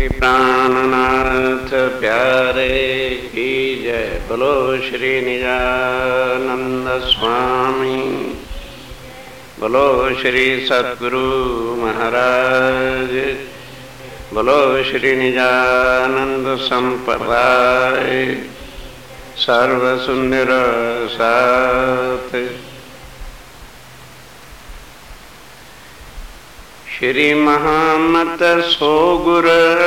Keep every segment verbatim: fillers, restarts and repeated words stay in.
प्राणनाथ प्यारे की जय। बोलो श्री निजानंद स्वामी, बोलो श्री सद्गुरु महाराज, बोलो श्री निजानंद संप्रदाय सर्व सुंदर साथ। श्री महामत सो गुर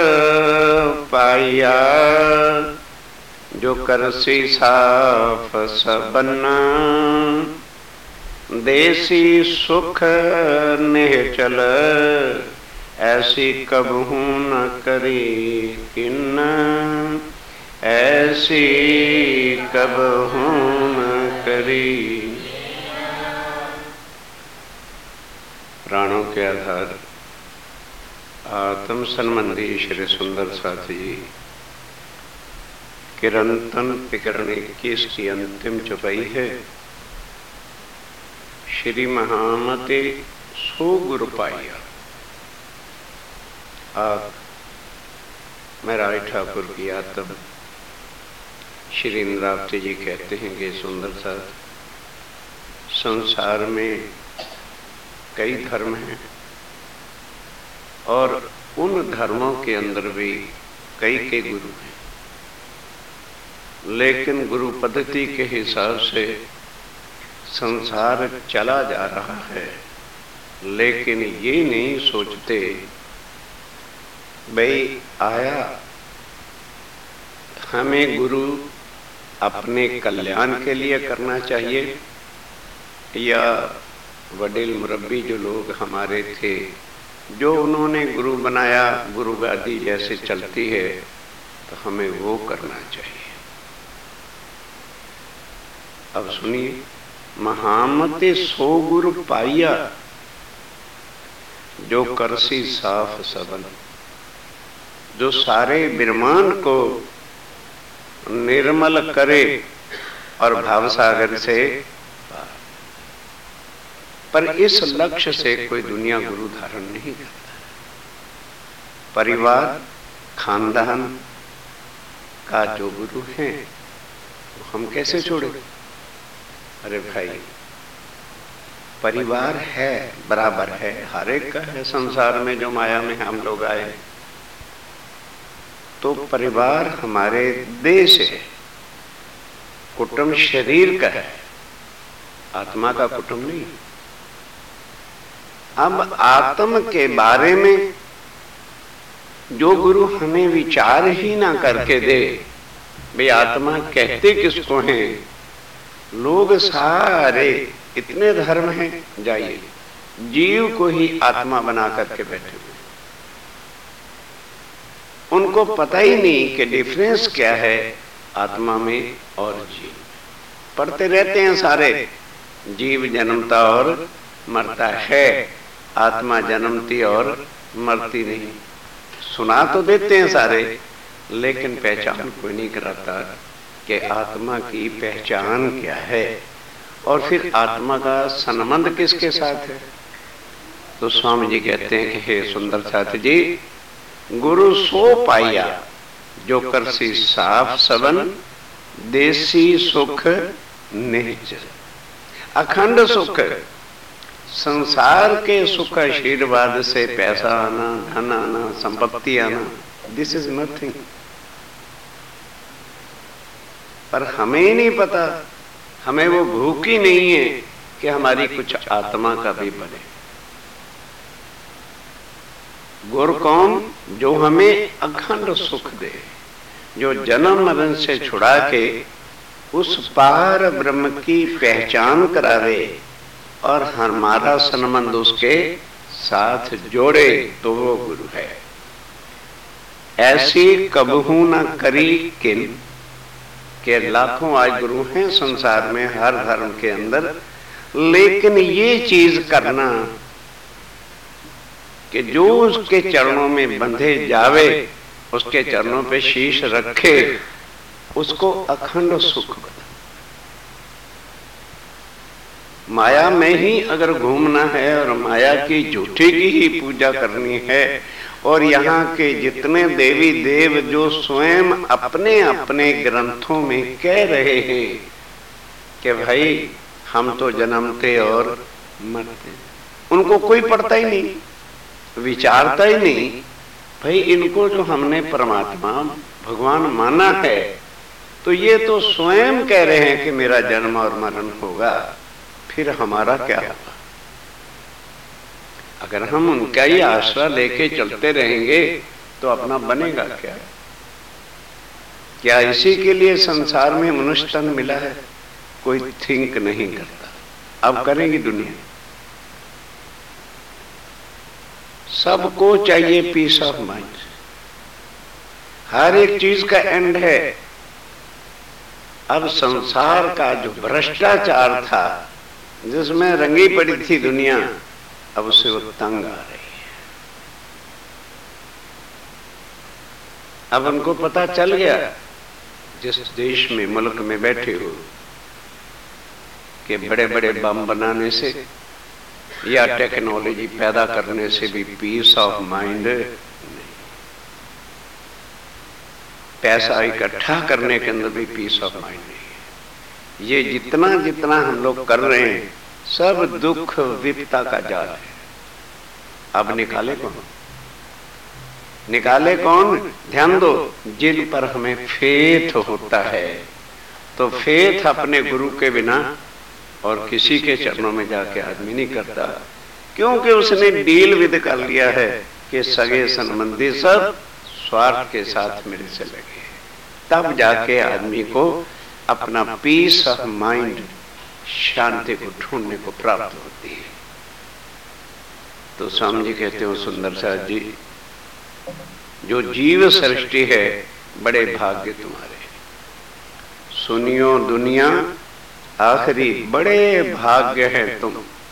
पाया, जो करसी साफ सबना, देसी सुख निहचल, ऐसी कबहू न करी किन्न, ऐसी कबहू न करी। प्राणों के आधार आत्म संबंधी श्री सुंदर साथ जी किरंतन प्रकरण इक्कीस की अंतिम चौपाई है। श्री महामते सो गुरु पाया। आप मैं राय ठाकुर की आत्म श्री इंद्रावती जी कहते हैं कि सुंदर साथ, संसार में कई धर्म हैं और उन धर्मों के अंदर भी कई के गुरु हैं, लेकिन गुरु पद्धति के हिसाब से संसार चला जा रहा है, लेकिन ये नहीं सोचते भाई आया हमें गुरु अपने कल्याण के लिए करना चाहिए या वडील मुरब्बी जो लोग हमारे थे, जो उन्होंने गुरु बनाया, गुरु गादी जैसे चलती है तो हमें वो करना चाहिए। अब सुनिए, महामते सो गुरु पाया, जो करसी साफ सबन, जो सारे ब्रह्मांड को निर्मल करे और भावसागर से। पर इस लक्ष्य से कोई दुनिया गुरु धारण नहीं करता। परिवार खानदान का जो गुरु हैं वो हम कैसे छोड़े? अरे भाई, परिवार है, बराबर है, हर एक का है संसार में जो माया में हम लोग आए। तो परिवार हमारे देश है, कुटुंब शरीर का है, आत्मा का कुटुंब नहीं। अब आत्म के बारे में जो गुरु हमें विचार ही ना करके दे, भाई आत्मा कहते किसको हैं? लोग सारे इतने धर्म हैं, जाइए जीव को ही आत्मा बना करके बैठे हुए, उनको पता ही नहीं कि डिफरेंस क्या है आत्मा में और जीव। पढ़ते रहते हैं सारे, जीव जन्मता और मरता है, आत्मा जन्मती और मरती नहीं। सुना तो देते हैं सारे, लेकिन पहचान कोई नहीं कराता कि आत्मा की पहचान क्या है और फिर आत्मा का संबंध किसके साथ है। तो स्वामी जी कहते हैं कि हे सुंदर साथ जी, गुरु सो पाया, जो करसी साफ सबन, देसी सुख निहचल। अखंड सुख, संसार के सुख आशीर्वाद से पैसा आना, धन आना, संपत्ति आना, दिस इज नथिंग। पर हमें नहीं पता, हमें वो भूख ही नहीं है कि हमारी कुछ आत्मा का भी बने। गुरु कौन? जो हमें अखंड सुख दे, जो जन्म मरण से छुड़ा के उस पार ब्रह्म की पहचान करावे और हमारा संबंध उसके साथ जोड़े, तो वो गुरु है। ऐसी कबहू न करी किन, के लाखों आज गुरु हैं संसार में हर धर्म के अंदर, लेकिन ये चीज करना कि जो उसके चरणों में बंधे जावे, उसके चरणों पे शीश रखे, उसको अखंड सुख बता। माया में ही अगर घूमना है और माया की झूठी की ही पूजा करनी है और यहाँ के जितने देवी देव जो स्वयं अपने अपने ग्रंथों में कह रहे हैं कि भाई हम तो जन्मते और मरते, उनको कोई पढ़ता ही नहीं, विचारता ही नहीं। भाई इनको जो हमने परमात्मा भगवान माना है, तो ये तो स्वयं कह रहे हैं कि मेरा जन्म और मरण होगा, फिर हमारा क्या होगा? अगर हम उनका ही आश्रय लेके चलते रहेंगे तो अपना बनेगा क्या? क्या इसी के लिए संसार में मनुष्य तन मिला है? कोई थिंक नहीं करता। अब करेंगी दुनिया। सबको चाहिए पीस ऑफ माइंड। हर एक चीज का एंड है। अब संसार का जो भ्रष्टाचार था, जिसमें रंगी पड़ी थी दुनिया, अब उससे वो तंग आ रही है। अब उनको पता चल गया, जिस देश में मुल्क में बैठे हो, कि बड़े बड़े बम बनाने से या टेक्नोलॉजी पैदा करने से भी पीस ऑफ माइंड नहीं, पैसा इकट्ठा करने के अंदर भी पीस ऑफ माइंड नहीं है। ये जितना जितना हम लोग कर रहे हैं सब दुख विपता का जाल है। अब निकाले कौन? निकाले कौन? ध्यान दो, जिन पर हमें फेथ होता है, तो फेथ अपने गुरु के बिना और किसी के चरणों में जाके आदमी नहीं करता, क्योंकि उसने डील विद कर लिया है कि सगे संबंधी सब स्वार्थ के साथ मेरे से लगे। तब जाके आदमी को अपना पीस ऑफ माइंड, शांति को ढूंढने को प्राप्त होती है। तो स्वामी जी कहते हो, सुंदर साथ जी, जो जीव सृष्टि है, बड़े भाग्य तुम्हारे। सुनियो दुनिया आखिरी, बड़े भाग्य है तुम,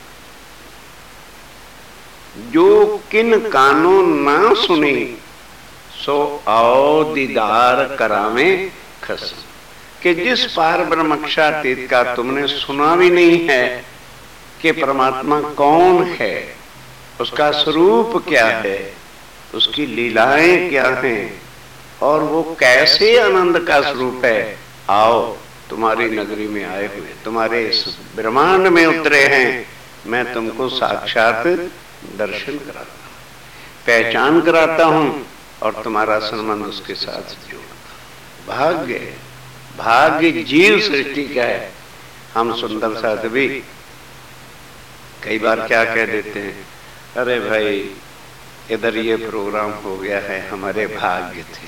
जो किन कानों ना सुनी, सो आओ दीदार करावे खस। कि जिस पार ब्रह्मक्षातीत का तुमने सुना भी नहीं है कि परमात्मा कौन है, उसका स्वरूप क्या है, उसकी लीलाएं क्या हैं, और वो कैसे आनंद का स्वरूप है, आओ तुम्हारी नगरी में आए हुए, तुम्हारे इस ब्रह्मांड में उतरे हैं, मैं तुमको साक्षात दर्शन कराता हूं, पहचान कराता हूं, और तुम्हारा संबंध उसके साथ जोड़ता। भाग्य भाग्य जीव सृष्टि का है। हम सुंदर साथ भी कई बार क्या कह देते हैं, अरे भाई इधर ये प्रोग्राम हो गया है, हमारे भाग्य थे।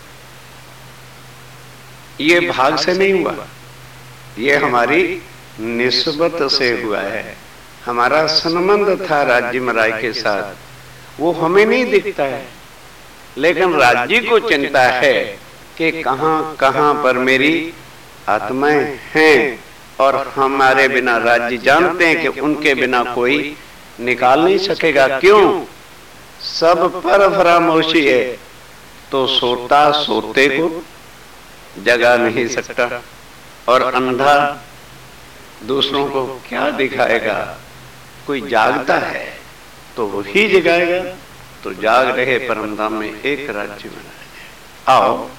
ये भाग से नहीं हुआ, ये हमारी निस्बत से हुआ है। हमारा संबंध था राज्य मराई के साथ, वो हमें नहीं दिखता है, लेकिन राज्य को चिंता है कि कहां कहां पर मेरी आत्माएं हैं, और हमारे बिना राज्य जानते हैं कि उनके बिना कोई निकाल नहीं सकेगा। क्यों? सब पर फरामोशी है, तो सोता सोते को जगा नहीं सकता, और अंधा दूसरों को क्या दिखाएगा? कोई जागता है तो वही जगाएगा। तो जाग रहे परमधाम में एक राज्य बनाया। आओ,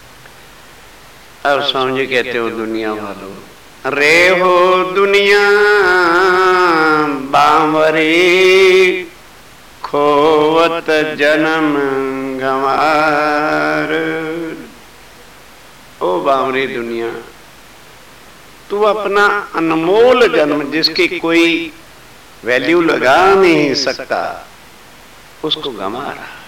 अब स्वामी जी कहते हो, दुनिया वालों, रे हो दुनिया बांवरी, खोवत जन्म गंवार। ओ बांवरी दुनिया, तू अपना अनमोल जन्म, जिसकी कोई वैल्यू लगा नहीं सकता, उसको गंवा रहा है।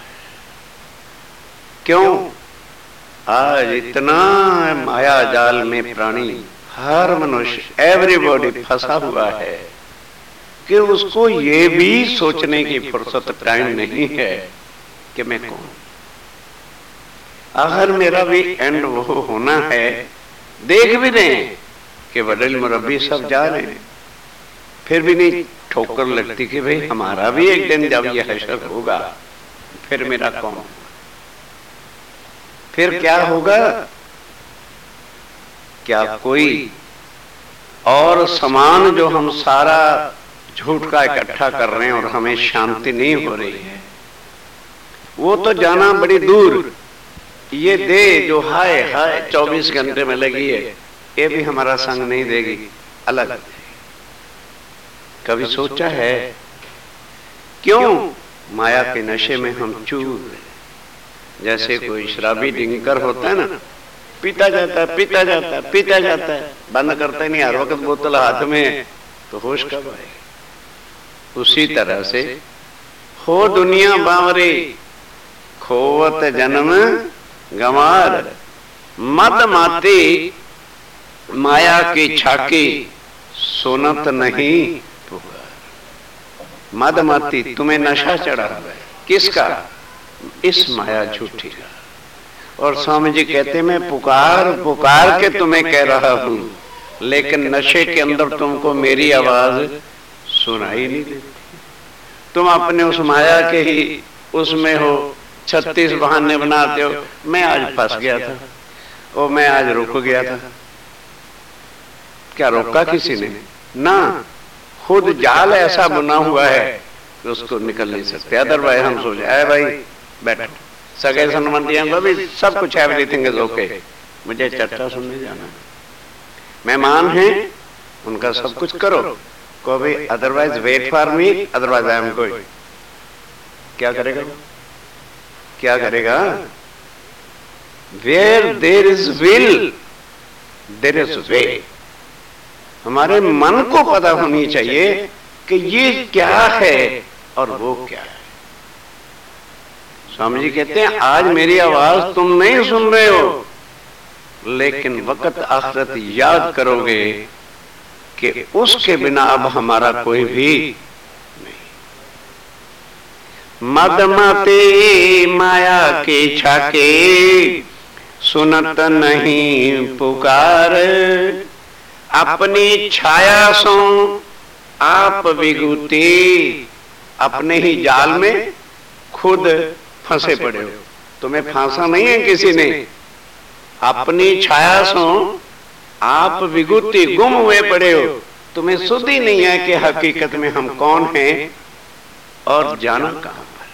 क्यों? आज इतना माया जाल में प्राणी, हर मनुष्य, एवरीबॉडी फंसा हुआ है कि उसको ये भी सोचने की फुर्सत, टाइम नहीं है कि मैं कौन। आखिर मेरा भी एंड वो होना है। देख भी रहे हैं कि वडील मुरब्बी सब जा रहे हैं, फिर भी नहीं ठोकर लगती कि भाई हमारा भी एक दिन जब यह हशर होगा, फिर मेरा कौन, फिर क्या होगा? क्या कोई और समान जो हम सारा झूठ का इकट्ठा कर रहे हैं और हमें शांति नहीं हो रही है, वो तो जाना बड़ी दूर। ये दे जो हाय हाय चौबीस घंटे में लगी है, ये भी हमारा संग नहीं देगी, अलग। कभी सोचा है क्यों माया के नशे में हम चूर? जैसे कोई शराबी ड्रिंकर होता है ना, पीता जाता है पीता जाता है पीता जाता है, बंद करता ही नहीं, हर वक्त बोतल हाथ में, तो होश कब आए? उसी तरह से हो दुनिया बावरी, खोवत जन्म गंवार, मद माती माया की छाकी, सुनत नहीं पुकार। मद माती, तुम्हें नशा चढ़ा है, किसका? इस माया झूठी का। और स्वामी जी कहते मैं पुकार पुकार के तुम्हें कह रहा हूं, लेकिन नशे के अंदर तुमको मेरी आवाज सुनाई नहीं देती। तुम अपने उस माया के ही उसमें हो, छत्तीस बहाने बनाते हो। मैं आज फंस गया था, और मैं आज रुक गया था। क्या रोका किसी ने? ना, खुद जाल ऐसा बुना हुआ है कि उसको निकल नहीं सकते। अदरवाइज हम सोच आए भाई बैठो, सगे संबंधियों को भी सब कुछ एवरीथिंग इज ओके, मुझे चर्चा सुनने जाना है, मेहमान हैं उनका सब कुछ करो, को भी otherwise wait for me, otherwise I am going. क्या करेगा? क्या करेगा? Where there is will there is way. हमारे मन को पता होनी चाहिए कि ये क्या है और वो क्या है। स्वामी जी कहते हैं आज मेरी आवाज तुम नहीं सुन रहे हो, लेकिन वक्त आखिरत याद करोगे कि उसके बिना अब हमारा कोई भी नहीं। मदमती माया की छाके, सुनत नहीं पुकार, अपनी छाया सो आप विगुती। अपने ही जाल में खुद फंसे पड़े हो, तुम्हें फांसा नहीं है किसी ने। अपनी छाया सो आप विगुती, गुम हुए पड़े हो, तुम्हें सुध ही नहीं है कि हकीकत में हम कौन हैं और जाना कहां पर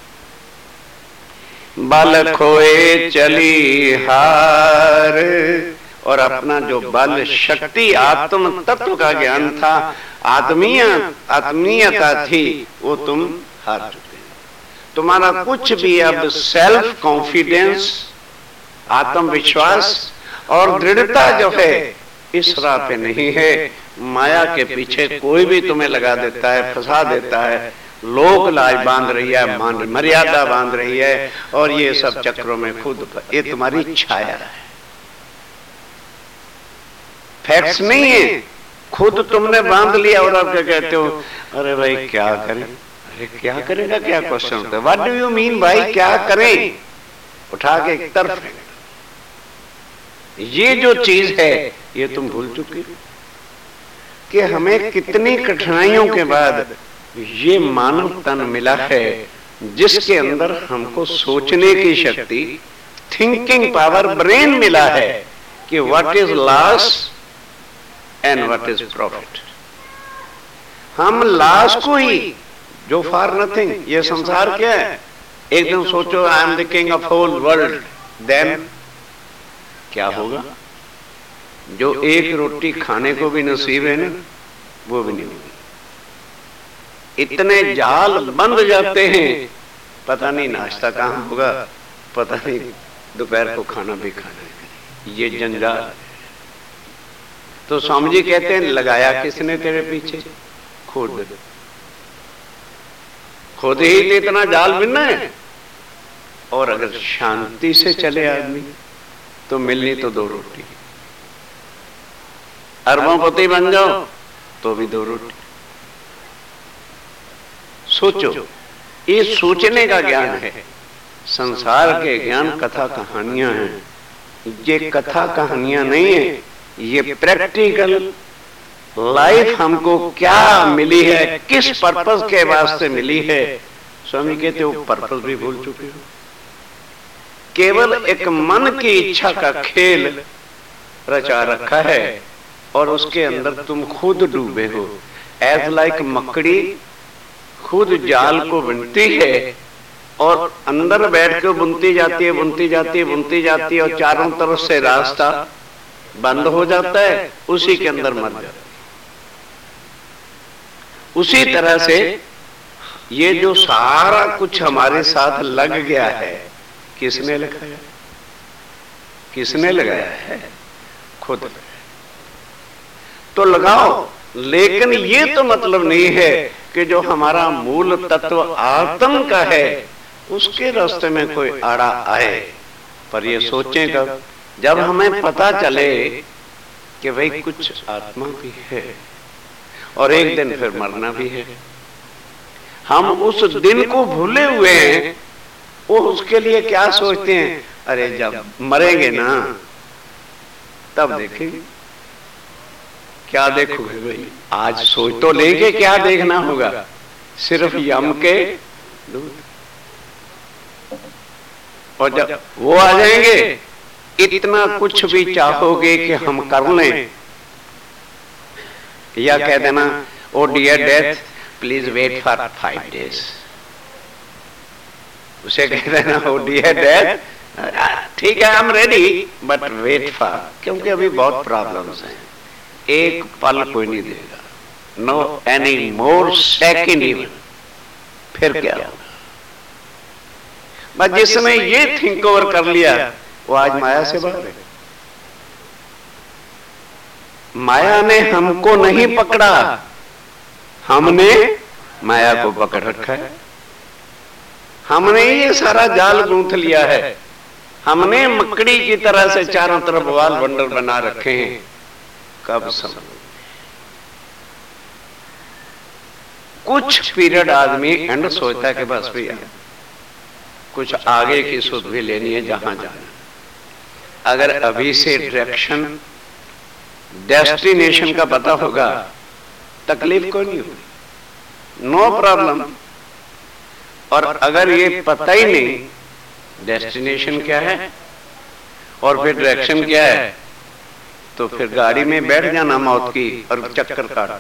है। बल खोए चली हार, और अपना जो बल शक्ति आत्म तत्व का ज्ञान था, आत्मीय आत्मीयता थी, वो तुम हार चुके हो। तुम्हारा कुछ भी अब सेल्फ कॉन्फिडेंस, आत्मविश्वास और दृढ़ता जो है इस राह पे नहीं है। माया के पीछे कोई भी तुम्हें लगा देता है, फंसा देता है, लोक लाज बांध रही है, मर्यादा बांध रही है, और ये सब चक्रों में खुद ये तुम्हारी छाया है, फैक्ट्स नहीं है। खुद तुमने बांध लिया और आप क्या कहते हो? अरे भाई क्या करें? अरे क्या करेगा? क्या क्वेश्चन होता है? व्हाट डू यू मीन भाई क्या करें? उठा के एक तरफ फेंक। ये जो चीज है ये तुम भूल चुके हो कि हमें कितनी कठिनाइयों के बाद ये मानव तन मिला है, जिसके अंदर हमको सोचने की शक्ति, थिंकिंग पावर, ब्रेन मिला है कि what is loss and what is profit. हम लॉस को ही, जो फॉर नथिंग, ये संसार क्या है? एक दिन सोचो I am the king of whole world, then क्या होगा? जो एक रोटी खाने को भी नसीब है ना, वो भी नहीं होगी। इतने जाल बंद जाते हैं, पता नहीं नाश्ता कहां होगा, पता नहीं दोपहर को खाना भी खाना है, ये जंजाल। तो स्वामी जी कहते हैं लगाया किसने तेरे पीछे? खुद। खुद ही तो इतना जाल बिना है। और अगर शांति से चले आदमी तो मिलनी तो दो रोटी, अरबोंपति बन जाओ तो भी दो रोटी। सोचो, ये सोचने का ज्ञान है। संसार के ज्ञान कथा कहानियां हैं, ये कथा कहानियां नहीं है, ये प्रैक्टिकल लाइफ हमको क्या मिली है, किस पर्पस के वास्ते मिली है। स्वामी कहते हो पर्पस भी भूल चुके हो। केवल एक मन की इच्छा का खेल रचा रखा है और उसके अंदर तुम खुद डूबे हो। एज लाइक मकड़ी खुद जाल को बुनती है और अंदर बैठ के बुनती जाती है, बुनती जाती है, बुनती जाती है, और चारों तरफ से रास्ता बंद हो जाता है, उसी के अंदर मर जाता है। उसी तरह से ये जो सारा कुछ हमारे साथ लग गया है, किसने लगाया? किसने लगाया है? खुद। तो लगाओ, लेकिन ये तो मतलब नहीं है कि जो हमारा मूल तत्व आत्म का है उसके रास्ते में कोई आड़ा आए। पर ये सोचेगा जब हमें पता चले कि भाई कुछ आत्मा भी है और एक दिन फिर मरना भी है, हम उस दिन को भूले हुए हैं। वो उसके लिए क्या सोचते हैं? अरे जब मरेंगे ना तब देखेंगे। क्या देखोगे भाई? आज सोच तो लेंगे क्या देखना होगा? सिर्फ यम के दूध। और जब वो आ जाएंगे, इतना कुछ भी चाहोगे कि हम कर लें, या कह देना oh dear death please wait for five days. उसे कह देना ओ डियर डेथ ठीक है, I am ready but wait for, क्योंकि अभी बहुत प्रॉब्लम्स हैं, एक पल कोई नहीं देगा, no any more second even. फिर क्या होगा? बस जिसने ये थिंक ओवर कर लिया वो आज माया से बाहर है। माया ने हमको नहीं पकड़ा, हमने माया को पकड़ रखा है। हमने ये सारा जाल गूंथ लिया है। हमने मकड़ी की तरह से चारों तरफ वाल बंडल बना रखे हैं। कब समझ? कुछ पीरियड आदमी एंड सोचता है कि बस भैया कुछ आगे की सुध भी लेनी है, जहां जाना। अगर अभी से डायरेक्शन डेस्टिनेशन का पता होगा, तकलीफ को नहीं होगी, नो प्रॉब्लम। और अगर ये पता ही नहीं डेस्टिनेशन क्या है और फिर डायरेक्शन क्या है, तो फिर गाड़ी में बैठ जाना मौत की और चक्कर काट,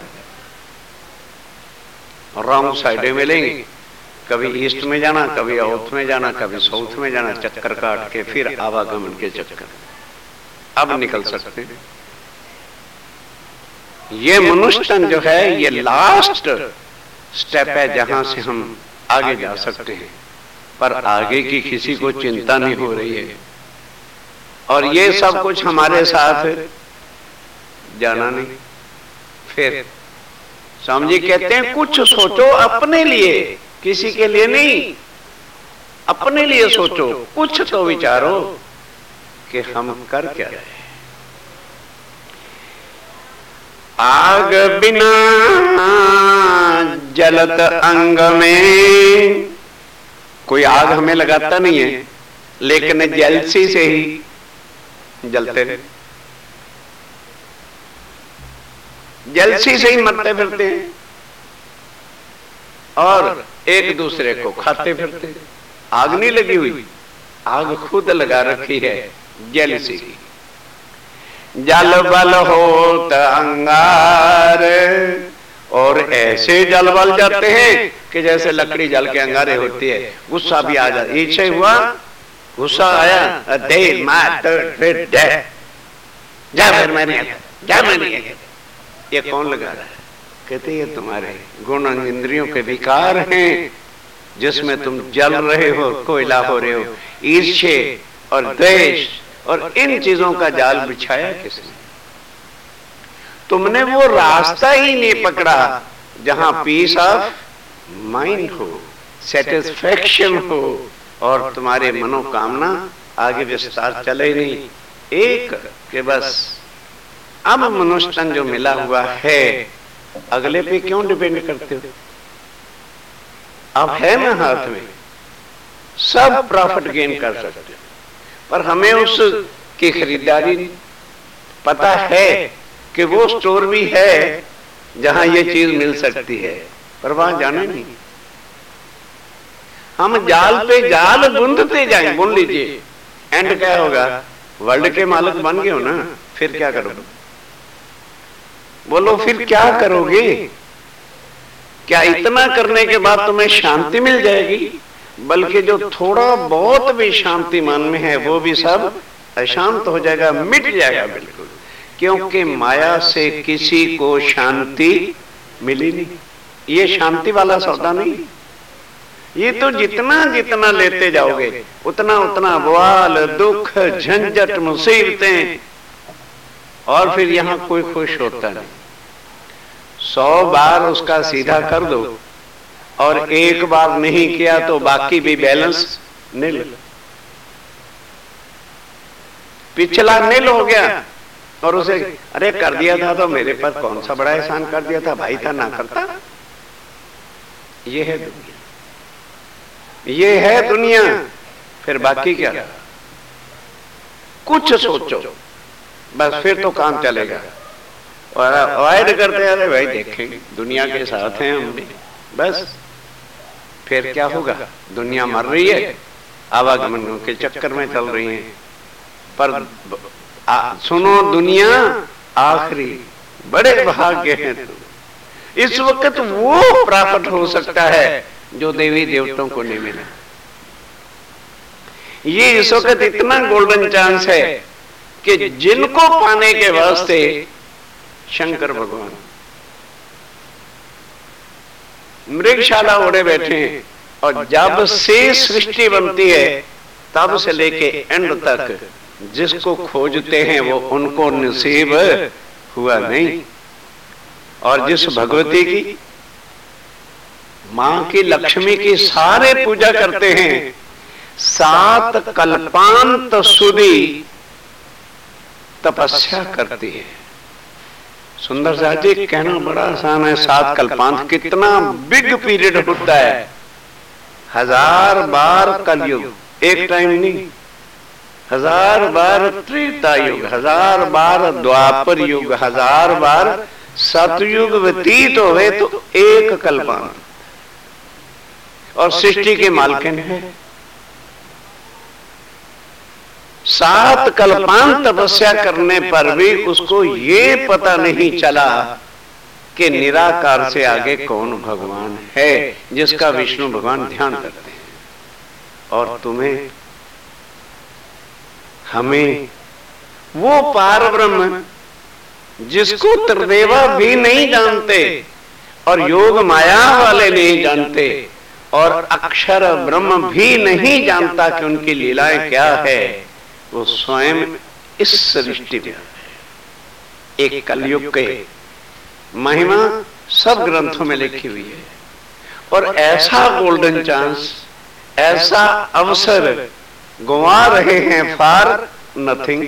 रॉन्ग साइडें मिलेंगी। कभी ईस्ट में जाना, कभी साउथ में जाना, कभी साउथ में जाना, चक्कर काट के फिर आवागमन के चक्कर अब निकल सकते हैं। ये मनुष्य तन जो है ये लास्ट स्टेप है जहां से हम आगे जा सकते हैं, पर आगे की किसी को चिंता नहीं हो रही है। और ये सब कुछ हमारे साथ जाना नहीं। फिर स्वामी जी कहते हैं कुछ सोचो अपने लिए, किसी के लिए नहीं, अपने लिए सोचो। कुछ तो विचारो कि हम कर क्या रहे। आग बिना जलत अंग में, कोई आग हमें लगाता नहीं है, लेकिन जलसी से ही जलते रहे, जलसी से ही मरते फिरते हैं और एक दूसरे को खाते फिरते हैं। आग नहीं लगी हुई, आग खुद लगा रखी है जलसी की। जल बल होत अंगार, और ऐसे जल बल जाते हैं कि जैसे लकड़ी जल के अंगारे होती है। गुस्सा भी आ जाता, इच्छा हुआ, गुस्सा आया, दे मार फिर दे जा, फिर मैंने जा मैंने ये कौन लगा रहा है? कहते ये तुम्हारे गुण इंद्रियों के विकार हैं, जिसमें तुम जल रहे हो, कोयला हो रहे हो। ईर्ष्या और द्वेष और इन चीजों का जाल बिछाया किसने? तुमने वो रास्ता ही नहीं पकड़ा जहां पीस ऑफ माइंड हो, सेटिस्फैक्शन हो और तुम्हारे मनोकामना आगे विस्तार चले ही नहीं। एक के बस अब मनुष्य तन जो मिला हुआ है, अगले पे क्यों डिपेंड करते हो? अब है ना हाथ में, सब प्रॉफिट गेन कर सकते हो, पर हमें उस की खरीदारी पता है कि वो स्टोर भी है जहां ये चीज मिल सकती है, पर वहां जाना नहीं। हम जाल पे जाल बुनते जाएं, बुन लीजिए, एंड क्या होगा? वर्ल्ड के मालिक बन गए हो ना, फिर क्या करोगे? बोलो फिर क्या करोगे? क्या इतना करने के बाद तुम्हें शांति मिल जाएगी? बल्कि जो थोड़ा बहुत भी शांति मन में है वो भी सब अशांत हो जाएगा, मिट जाएगा बिल्कुल। क्योंकि माया से किसी को शांति मिली नहीं। ये शांति वाला सौदा नहीं। ये तो जितना जितना लेते जाओगे उतना उतना बवाल, दुख, झंझट, मुसीबतें, और फिर यहां कोई खुश होता नहीं। सौ बार उसका सीधा कर दो और एक बार नहीं किया तो बाकी भी बैलेंस नील, पिछला नील हो गया। और उसे अरे कर दिया था तो मेरे पास कौन सा बड़ा एहसान कर दिया था, भाई था ना करता। ये है दुनिया, ये है दुनिया। फिर बाकी क्या, कुछ सोचो बस, फिर तो काम चलेगा। और अवॉइड करते अरे भाई देखेंगे, दुनिया के साथ हैं हम भी, बस फिर क्या होगा। दुनिया मर रही है, आवागमन के चक्कर में चल रही है। पर आ, सुनो दुनिया आखिरी बड़े भाग्य हैं तुम। इस वक्त वो प्राप्त हो सकता है जो देवी देवताओं को नहीं मिला। ये इस वक्त इतना गोल्डन चांस है कि जिनको पाने के वास्ते शंकर भगवान मृगशाला ओढ़े बैठे हैं। और जब से सृष्टि बनती है तब से लेके एंड तक जिसको खोजते हैं वो उनको नसीब हुआ नहीं। और जिस भगवती की, मां की, लक्ष्मी की सारे पूजा करते हैं, सात कल्पांत सुधी तपस्या करती है। सुंदर सा जी कहना बड़ा आसान है, सात कल्पांत कितना बिग पीरियड होता है। हजार बार कलयुग, एक टाइम नहीं, हजार बार त्रेता युग, हजार बार द्वापर युग, हजार बार सतयुग व्यतीत हुए तो एक कल्पांत। और सृष्टि के मालकिन है। सात कल्पांत तपस्या करने पर भी उसको ये पता नहीं चला कि निराकार से आगे कौन भगवान है, जिसका विष्णु भगवान ध्यान करते हैं। और तुम्हें, हमें वो पार ब्रह्म जिसको त्रिदेवा भी नहीं जानते और योग माया वाले नहीं जानते और अक्षर ब्रह्म भी नहीं जानता कि उनकी लीलाएं क्या है, वो स्वयं इस सृष्टि में एक कलयुग के महिमा सब ग्रंथों में लिखी हुई है। और ऐसा गोल्डन चांस, ऐसा अवसर गंवा रहे हैं फॉर नथिंग।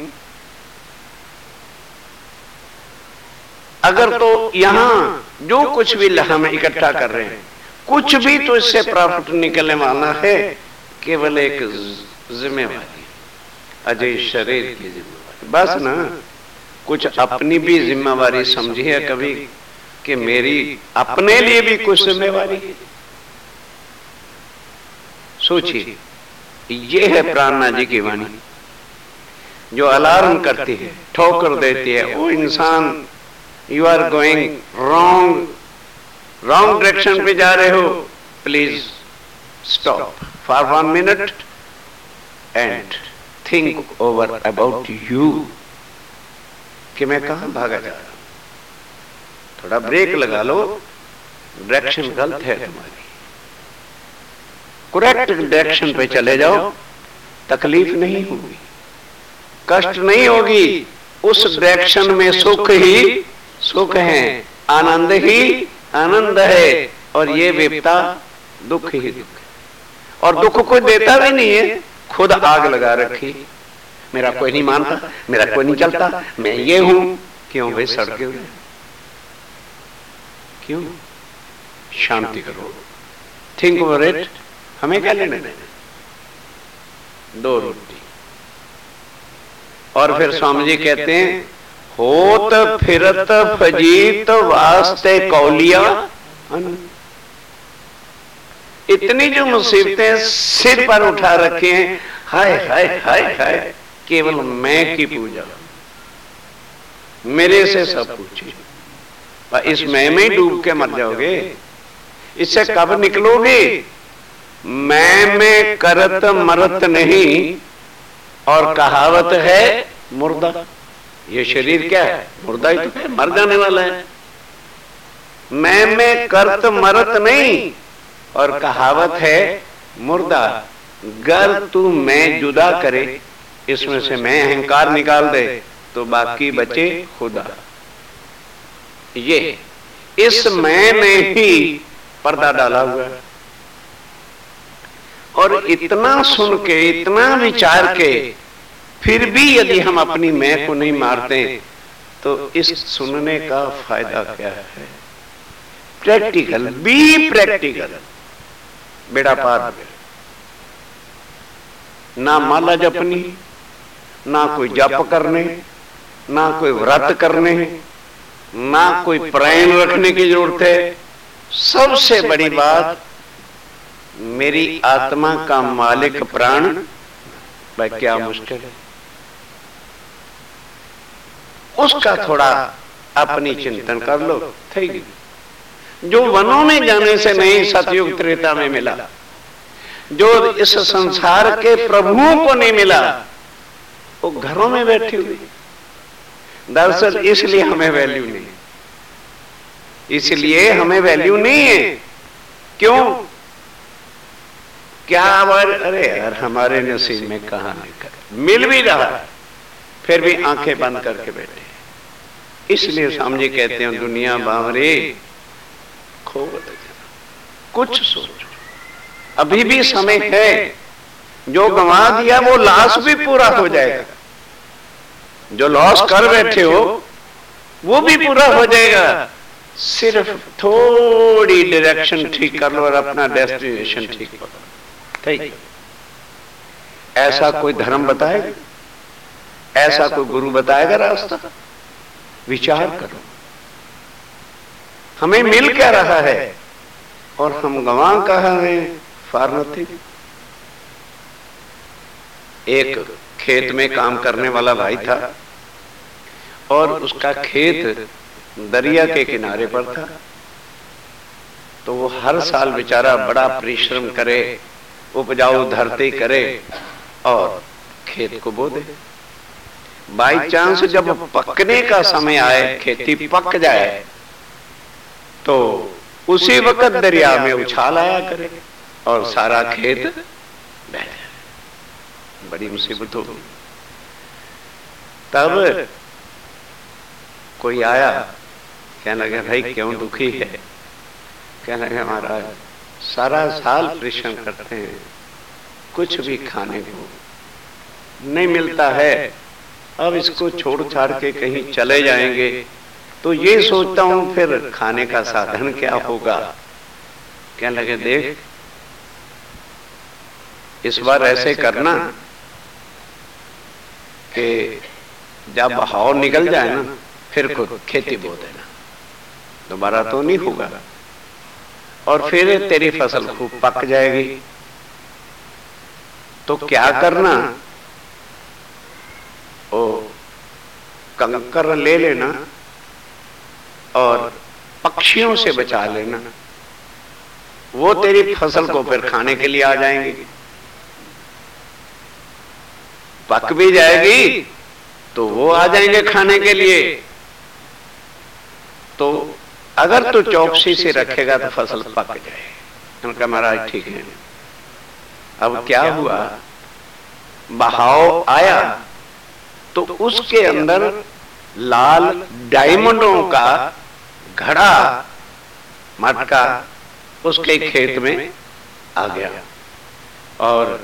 अगर तो यहां जो कुछ भी हम इकट्ठा कर रहे हैं, कुछ भी तो इससे प्रॉफिट निकलने वाला है, केवल एक जिम्मेवारी, अजय शरीर की जिम्मेवारी, बस ना। कुछ अपनी भी जिम्मेवारी समझिए कभी कि मेरी अपने लिए भी कुछ जिम्मेवारी है। सोचिए, ये है प्राणनाथ जी की वाणी जो अलार्म करती है, ठोकर देती है, ओ इंसान you are going wrong, wrong direction पे जा रहे हो, please stop for one minute and think over about you, कि मैं कहां भागा जा रहा हूं। थोड़ा ब्रेक लगा लो, डायरेक्शन गलत है तुम्हारी, करेक्ट डायरेक्शन पे चले जाओ, तकलीफ नहीं होगी, कष्ट नहीं होगी। उस डायरेक्शन में सुख ही सुख है, आनंद ही आनंद है, और ये विपदा दुख ही दुख है। और दुख कोई देता भी नहीं है, खुद आग लगा रखी, मेरा कोई नहीं मानता, मेरा कोई नहीं चलता, मैं ये हूं। क्यों भाई सड़के हुए, क्यों? शांति करो, थिंक ओवर इट। हमें क्या लेने देना, दो रोटी। और फिर स्वामी जी कहते हैं, होत फिरत फजीत वास्ते कौलिया। इतनी जो मुसीबतें सिर पर उठा रखे हैं, हाय हाय हाय हाय, केवल मैं की पूजा, मेरे से सब पूछिए। इस मैं में डूब के मर जाओगे, इससे कब निकलोगे? मैं में करत मरत नहीं, और कहावत है मुर्दा। ये शरीर क्या है? मुर्दा ही तो है, मर जाने वाला है। मैं में करत मरत नहीं, और कहावत है मुर्दा। गर तू मैं जुदा करे, इसमें से मैं अहंकार निकाल दे, तो बाकी बचे खुदा। ये इस मैं में ही पर्दा डाला हुआ है। और इतना सुन के, इतना विचार के, फिर भी यदि हम अपनी मैं को नहीं मारते, तो इस सुनने का फायदा क्या है? प्रैक्टिकल, बी प्रैक्टिकल, बेड़ा पार। ना माला जपनी, ना कोई जप करने, ना कोई व्रत करने, ना कोई प्राण रखने की जरूरत है। सबसे बड़ी बात, मेरी आत्मा का मालिक प्राण। भाई क्या मुश्किल है? उसका थोड़ा अपनी चिंतन कर लो। ठीक, जो वनों में जाने से नहीं सतयुग त्रेता में मिला, जो इस संसार के प्रभुओं को नहीं मिला, वो घरों में बैठी हुई। दरअसल इसलिए हमें वैल्यू नहीं, इसलिए हमें वैल्यू नहीं है। क्यों? क्या बार, अरे यार हमारे नसीब में कहां निकल, मिल भी रहा है फिर भी आंखें बंद करके बैठे। इसलिए स्वामी जी कहते हैं, दुनिया बावरे खो कुछ सोचो, अभी भी समय है। जो गंवा दिया वो लॉस भी पूरा हो जाएगा। जो लॉस कर बैठे हो वो भी पूरा हो जाएगा। सिर्फ थोड़ी डायरेक्शन ठीक कर लो और अपना डेस्टिनेशन ठीक करो। ठीक, ऐसा कोई धर्म बताएगा? ऐसा कोई गुरु बताएगा रास्ता? विचार करो, हमें मिल क्या रहा है और हम गंवा कहाँ हैं? For nothing. एक खेत में काम करने वाला भाई था और उसका खेत दरिया के किनारे पर था। तो वो हर साल बेचारा बड़ा परिश्रम करे, उपजाऊ धरती करे और खेत को बो दे। बाई चांस जब पकने का समय आए, खेती पक जाए, तो उसी वक्त दरिया में उछाल आया करे और सारा खेत बह जाए। बड़ी मुसीबत हो गई। तब कोई आया, कहने लगे भाई क्यों दुखी है? कहने लगे महाराज सारा साल परिश्रम करते हैं, कुछ भी खाने को नहीं मिलता है, अब इसको छोड़ छाड़ के कहीं चले जाएंगे तो ये सोचता हूं फिर खाने का साधन क्या होगा। कहने लगे देख, इस बार ऐसे करना कि जब बहाव निकल जाए ना, फिर खुद खेती बो देना, दोबारा तो नहीं होगा, और फिर तेरी फसल खूब पक जाएगी। तो क्या करना, ओ कंकर ले लेना और पक्षियों से बचा लेना, वो तेरी फसल को फिर खाने के लिए आ जाएंगे। पक भी जाएगी तो वो आ जाएंगे खाने के लिए। तो अगर तू चौकसी से रखेगा तो फसल पक जाए। उनका महाराज ठीक है। अब क्या हुआ, बहाव आया तो उसके अंदर लाल डायमंडों का घड़ा मटका उसके खेत में आ गया और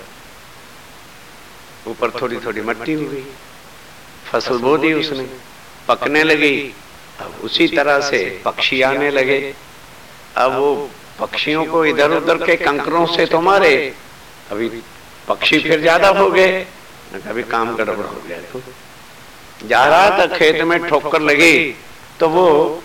ऊपर थोड़ी थोड़ी मट्टी हो गई। फसल बो दी उसने, पकने लगी। अब उसी तरह से पक्षी आने लगे। अब वो पक्षियों को इधर उधर के कंकरों से तो मारे, अभी पक्षी फिर ज्यादा हो गए, कभी काम गड़बड़ हो गया। तो जा रहा था खेत में, ठोकर लगी तो वो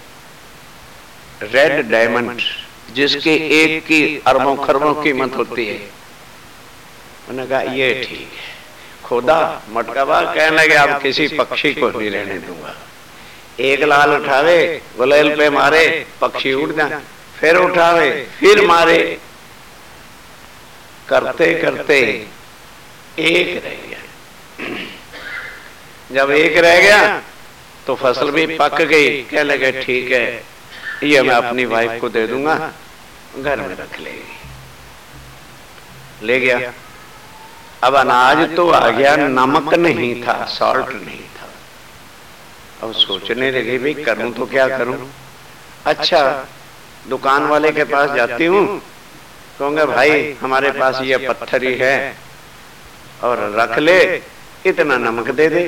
रेड डायमंड जिसके एक की अरबों खरबों कीमत होती है, उन्होंने कहा ये ठीक है। खोदा मटकावा, कहने लगे अब किसी पक्षी को नहीं रहने दूंगा। एक लाल उठावे, गुलेल पे मारे, पक्षी उड़ जाए, फिर उठावे, फिर मारे। करते करते एक रह गया। जब एक रह गया तो फसल भी पक गई। कह लगे ठीक है, ये मैं अपनी वाइफ को दे दूंगा, घर में रख लेगी। ले गया। अब अनाज तो आ गया, नमक नहीं था, सॉल्ट नहीं था। अब सोचने लगे भाई करूं तो क्या करूं। अच्छा, दुकान वाले के पास जाती हूं, कहूंगा भाई हमारे पास ये पत्थर ही है और रख ले, इतना नमक दे दे।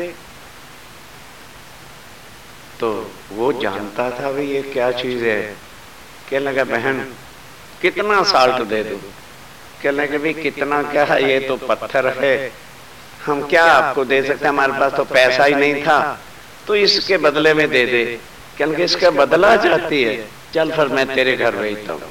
तो वो जानता था भाई ये क्या चीज है। कहने लगा बहन कितना साल्ट दे दूं। कहने लगे भाई कितना क्या है, ये तो पत्थर है, हम क्या आपको दे सकते, हमारे पास तो पैसा ही नहीं था, तो इसके बदले में दे दे। कहने लगे इसका बदला चाहती है, चल फिर मैं तेरे घर भेजता हूं।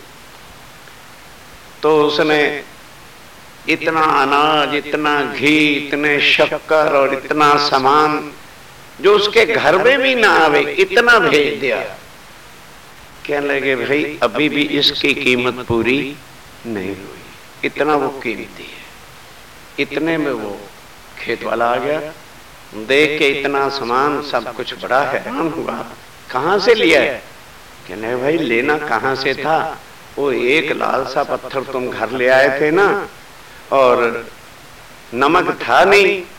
तो उसने इतना अनाज, इतना घी, इतने शक्कर और इतना सामान जो उसके घर में भी ना आवे, इतना भेज दिया। कहने लगे भाई अभी भी इसकी कीमत पूरी नहीं हुई, इतना वो कीमती है। इतने में वो खेत वाला आ गया, देख के इतना सामान सब कुछ बड़ा हैरान हुआ, कहां से लिया है। कहने लगे भाई लेना कहां से था, वो एक लाल सा पत्थर तुम घर ले आए थे ना, और नमक था नहीं,